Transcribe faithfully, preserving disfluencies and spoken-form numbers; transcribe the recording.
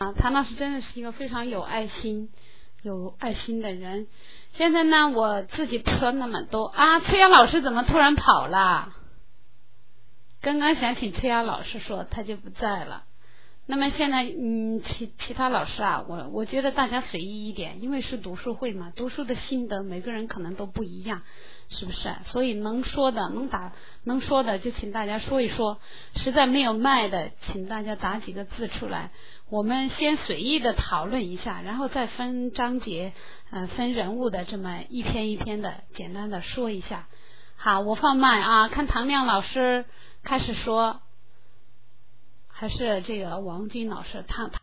啊，谭老师真的是一个非常有爱心、有爱心的人。现在呢，我自己不说那么多啊。崔阳老师怎么突然跑了？刚刚想请崔阳老师说，他就不在了。那么现在，嗯，其其他老师啊，我我觉得大家随意一点，因为是读书会嘛，读书的心得每个人可能都不一样，是不是？所以能说的、能打、能说的，就请大家说一说；实在没有麦的，请大家打几个字出来。我们先随意的讨论一下，然后再分章节、呃，分人物的这么一篇一篇的简单的说一下。好，我放麦啊，看唐亮老师开始说。还是这个王军老师，他